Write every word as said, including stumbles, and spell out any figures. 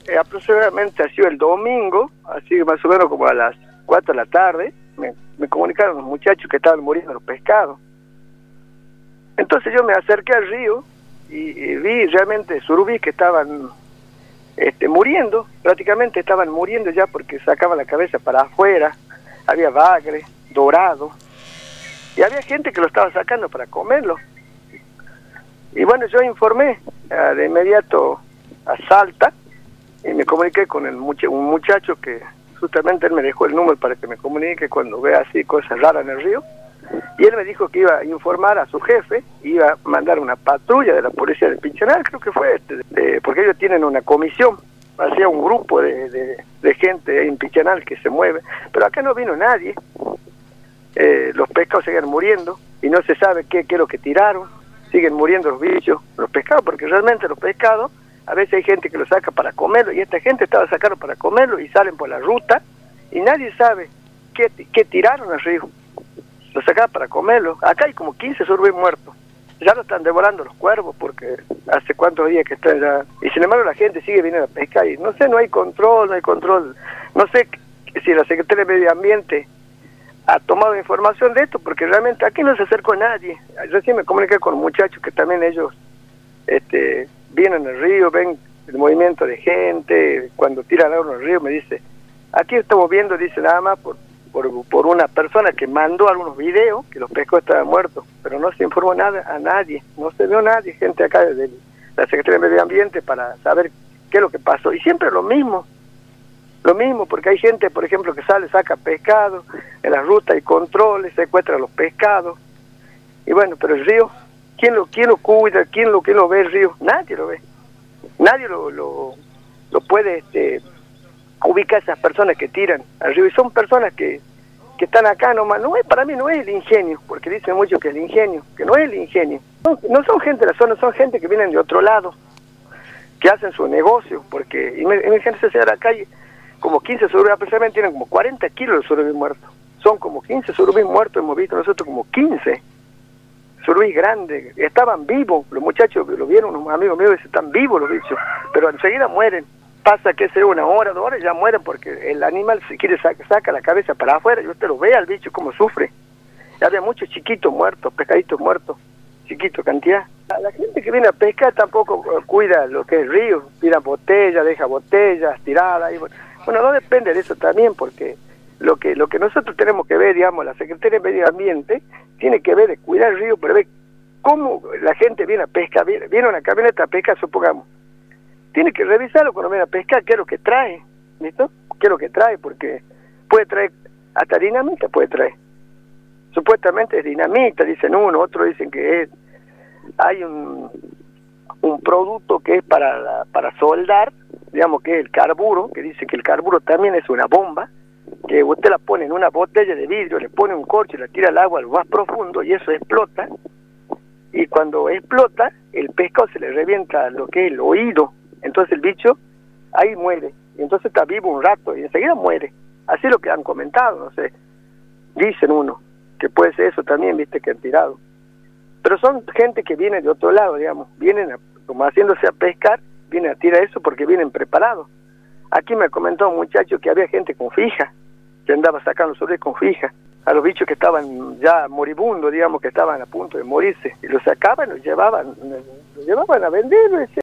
eh, aproximadamente ha sido el domingo, así más o menos como a las cuatro de la tarde, me, me comunicaron los muchachos que estaban muriendo los pescados. Entonces yo me acerqué al río y, y vi realmente surubís que estaban este, muriendo, prácticamente estaban muriendo ya porque sacaban la cabeza para afuera, había bagre, dorado, y había gente que lo estaba sacando para comerlo. Y bueno, yo informé uh, de inmediato a Salta y me comuniqué con el much un muchacho que justamente él me dejó el número para que me comunique cuando vea así cosas raras en el río. Y él me dijo que iba a informar a su jefe, iba a mandar una patrulla de la policía de Pinchanal, creo que fue este, de, porque ellos tienen una comisión, hacía un grupo de, de, de gente en Pinchanal que se mueve, pero acá no vino nadie. Eh, los pescados siguen muriendo y no se sabe qué, qué es lo que tiraron, siguen muriendo los bichos, los pescados, porque realmente los pescados, a veces hay gente que los saca para comerlo, y esta gente estaba sacando para comerlo y salen por la ruta, y nadie sabe qué, qué tiraron al río, lo sacaban para comerlo. Acá hay como quince surubíes muertos, ya lo están devorando los cuervos, porque hace cuántos días que están ya, y sin embargo la gente sigue viniendo a pescar, y no sé, no hay control, no hay control, no sé si la Secretaría de Medio Ambiente ha tomado información de esto, porque realmente aquí no se acercó nadie. Recién me comuniqué con muchachos que también ellos este, vienen al río, ven el movimiento de gente, cuando tiran agua al río me dice, aquí estamos viendo, dice nada más por, por, por una persona que mandó algunos videos, que los pescados estaban muertos, pero no se informó nada a nadie, no se vio nadie, gente acá de la Secretaría de Medio Ambiente para saber qué es lo que pasó, y siempre lo mismo. Lo mismo, porque hay gente, por ejemplo, que sale, saca pescado, en la ruta hay controles, secuestra los pescados, y bueno, pero el río, ¿quién lo, quién lo cuida? ¿Quién lo, quién lo ve el río? Nadie lo ve, nadie lo, lo, lo puede este, ubicar a esas personas que tiran al río, y son personas que, que están acá nomás. No es, para mí no es el ingenio, porque dicen mucho que el ingenio, que no es el ingenio, no, no son gente de la zona, son gente que vienen de otro lado, que hacen su negocio, porque imagínense a la calle, como quince surubíes, precisamente tienen como cuarenta kilos de surubí muertos. Son como quince surubí muertos, hemos visto nosotros como quince surubí grandes. Estaban vivos, los muchachos lo vieron, unos amigos míos, dicen, están vivos los bichos, pero enseguida mueren. Pasa que sea una hora, dos horas, ya mueren porque el animal si quiere saca, saca la cabeza para afuera y usted lo ve al bicho como sufre. Ya había muchos chiquitos muertos, pescaditos muertos, chiquitos cantidad. La gente que viene a pescar tampoco cuida lo que es el río, tira botellas, deja botellas tiradas, y bueno, Bueno, no depende de eso también, porque lo que lo que nosotros tenemos que ver, digamos, la Secretaría de Medio Ambiente tiene que ver de cuidar el río, pero ver cómo la gente viene a pescar, viene, viene una camioneta a pescar, supongamos, tiene que revisarlo cuando viene a pescar, qué es lo que trae, ¿listo? ¿Qué es lo que trae? Porque puede traer, hasta dinamita puede traer, supuestamente es dinamita, dicen uno, otros dicen que es, hay un, un producto que es para, la, para soldar, digamos que es el carburo, que dice que el carburo también es una bomba, que usted la pone en una botella de vidrio, le pone un corcho y la tira al agua lo más profundo y eso explota, y cuando explota el pescado se le revienta lo que es el oído, entonces el bicho ahí muere, y entonces está vivo un rato y enseguida muere. Así es lo que han comentado, no sé, dicen uno, que puede ser eso también, viste, que han tirado. Pero son gente que viene de otro lado, digamos, vienen a, como haciéndose a pescar, vienen a tirar eso porque vienen preparados. Aquí me comentó un muchacho que había gente con fija, que andaba sacando sobre con fija, a los bichos que estaban ya moribundos, digamos, que estaban a punto de morirse, y los sacaban, los llevaban, los llevaban a vender,